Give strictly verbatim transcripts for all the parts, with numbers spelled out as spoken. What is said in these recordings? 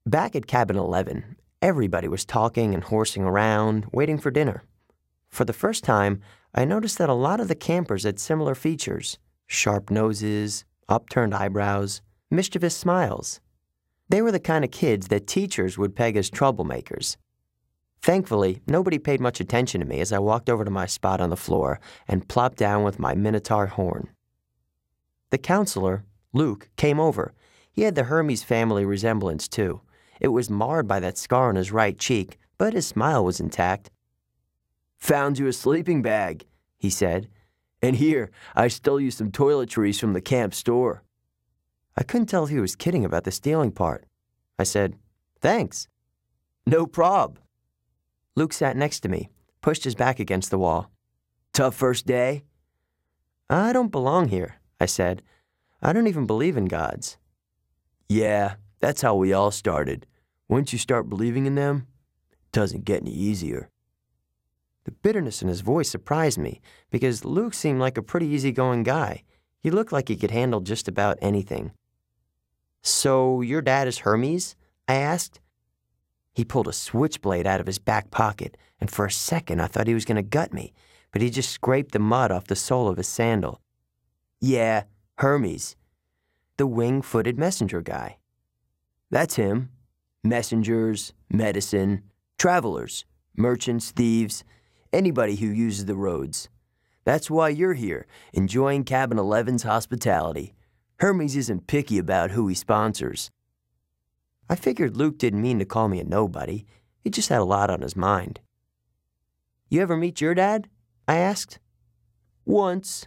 Back at Cabin eleven, everybody was talking and horsing around, waiting for dinner. For the first time, I noticed that a lot of the campers had similar features: sharp noses, upturned eyebrows, mischievous smiles. They were the kind of kids that teachers would peg as troublemakers. Thankfully, nobody paid much attention to me as I walked over to my spot on the floor and plopped down with my Minotaur horn. The counselor, Luke, came over. He had the Hermes family resemblance, too. It was marred by that scar on his right cheek, but his smile was intact. "Found you a sleeping bag," he said. "And here, I stole you some toiletries from the camp store." I couldn't tell if he was kidding about the stealing part. I said, "Thanks." "No prob." Luke sat next to me, pushed his back against the wall. "Tough first day?" "I don't belong here," I said. "I don't even believe in gods." "Yeah, that's how we all started. Once you start believing in them, it doesn't get any easier." The bitterness in his voice surprised me because Luke seemed like a pretty easygoing guy. He looked like he could handle just about anything. "So your dad is Hermes?" I asked. He pulled a switchblade out of his back pocket, and for a second I thought he was going to gut me, but he just scraped the mud off the sole of his sandal. "Yeah, Hermes. The wing-footed messenger guy." "That's him. Messengers, medicine, travelers, merchants, thieves, anybody who uses the roads. That's why you're here, enjoying Cabin eleven's hospitality. Hermes isn't picky about who he sponsors." I figured Luke didn't mean to call me a nobody. He just had a lot on his mind. "You ever meet your dad?" I asked. "Once."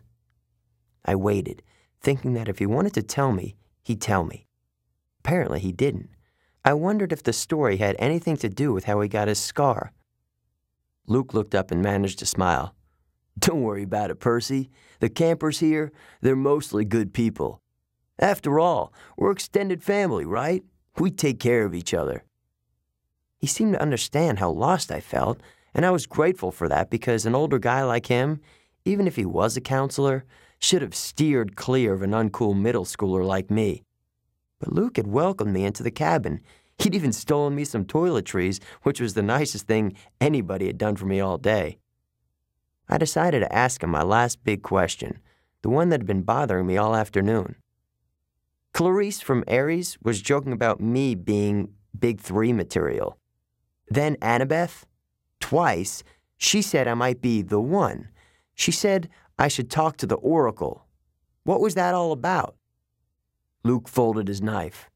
I waited, thinking that if he wanted to tell me, he'd tell me. Apparently he didn't. I wondered if the story had anything to do with how he got his scar. Luke looked up and managed to smile. "Don't worry about it, Percy. The campers here, they're mostly good people. After all, we're extended family, right? We take care of each other." He seemed to understand how lost I felt, and I was grateful for that because an older guy like him, even if he was a counselor, should have steered clear of an uncool middle schooler like me. But Luke had welcomed me into the cabin. He'd even stolen me some toiletries, which was the nicest thing anybody had done for me all day. I decided to ask him my last big question, the one that had been bothering me all afternoon. Clarice from Aries was joking about me being Big Three material. Then Annabeth, twice, she said I might be the one. She said I should talk to the Oracle. What was that all about? Luke folded his knife.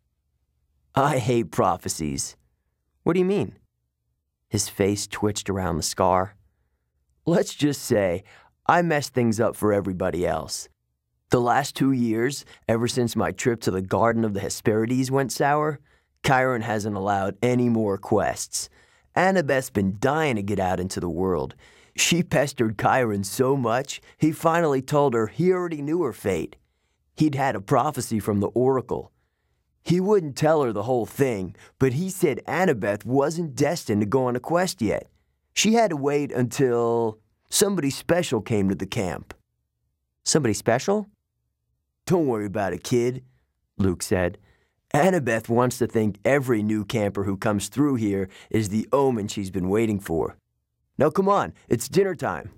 "I hate prophecies." "What do you mean?" His face twitched around the scar. "Let's just say I messed things up for everybody else. The last two years, ever since my trip to the Garden of the Hesperides went sour, Chiron hasn't allowed any more quests. Annabeth's been dying to get out into the world. She pestered Chiron so much, he finally told her he already knew her fate. He'd had a prophecy from the Oracle. He wouldn't tell her the whole thing, but he said Annabeth wasn't destined to go on a quest yet. She had to wait until somebody special came to the camp." "Somebody special?" "Don't worry about it, kid," Luke said. "Annabeth wants to think every new camper who comes through here is the omen she's been waiting for. Now come on, it's dinner time."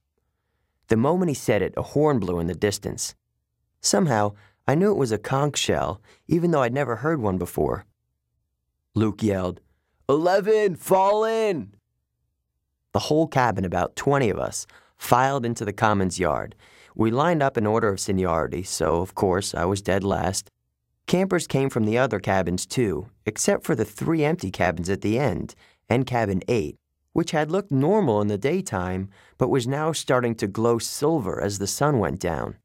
The moment he said it, a horn blew in the distance. Somehow, I knew it was a conch shell, even though I'd never heard one before. Luke yelled, "Eleven, fall in!" The whole cabin, about twenty of us, filed into the commons yard. We lined up in order of seniority, so of course I was dead last. Campers came from the other cabins too, except for the three empty cabins at the end, and cabin eight, which had looked normal in the daytime, but was now starting to glow silver as the sun went down.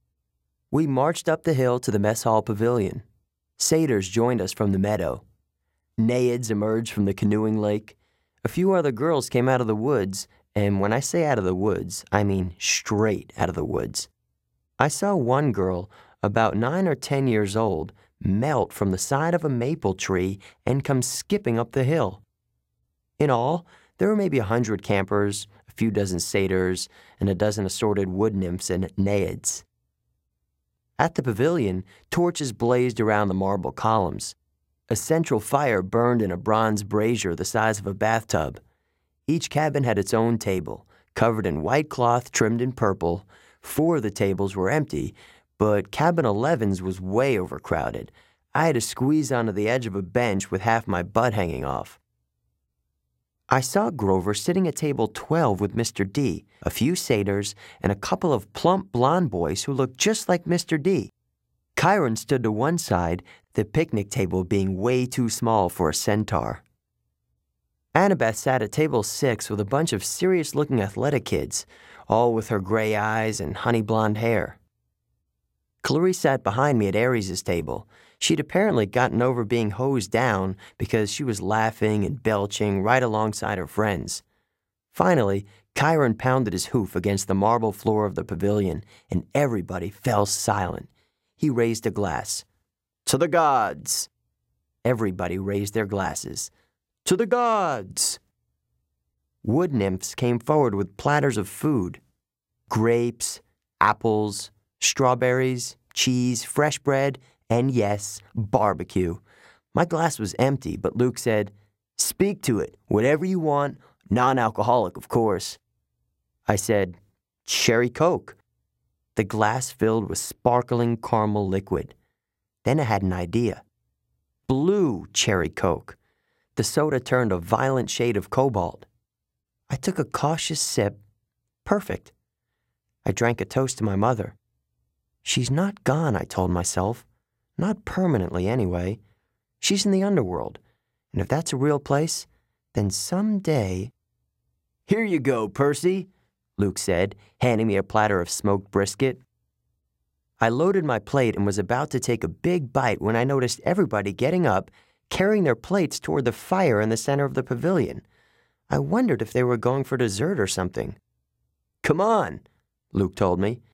We marched up the hill to the mess hall pavilion. Satyrs joined us from the meadow. Naiads emerged from the canoeing lake. A few other girls came out of the woods, and when I say out of the woods, I mean straight out of the woods. I saw one girl, about nine or ten years old, melt from the side of a maple tree and come skipping up the hill. In all, there were maybe a hundred campers, a few dozen satyrs, and a dozen assorted wood nymphs and naiads. At the pavilion, torches blazed around the marble columns. A central fire burned in a bronze brazier the size of a bathtub. Each cabin had its own table, covered in white cloth trimmed in purple. Four of the tables were empty, but cabin eleven's was way overcrowded. I had to squeeze onto the edge of a bench with half my butt hanging off. I saw Grover sitting at table twelve with Mister D, a few satyrs, and a couple of plump blonde boys who looked just like Mister D. Chiron stood to one side, the picnic table being way too small for a centaur. Annabeth sat at table six with a bunch of serious-looking athletic kids, all with her gray eyes and honey blonde hair. Clarice sat behind me at Aries' table. She'd apparently gotten over being hosed down because she was laughing and belching right alongside her friends. Finally, Chiron pounded his hoof against the marble floor of the pavilion, and everybody fell silent. He raised a glass. "To the gods!" Everybody raised their glasses. "To the gods!" Wood nymphs came forward with platters of food. Grapes, apples, strawberries, cheese, fresh bread, and yes, barbecue. My glass was empty, but Luke said, "Speak to it, whatever you want, non-alcoholic, of course." I said, "Cherry Coke." The glass filled with sparkling caramel liquid. Then I had an idea. Blue cherry Coke. The soda turned a violent shade of cobalt. I took a cautious sip. Perfect. I drank a toast to my mother. She's not gone, I told myself. Not permanently, anyway. She's in the underworld. And if that's a real place, then someday... "Here you go, Percy," Luke said, handing me a platter of smoked brisket. I loaded my plate and was about to take a big bite when I noticed everybody getting up, carrying their plates toward the fire in the center of the pavilion. I wondered if they were going for dessert or something. "Come on," Luke told me.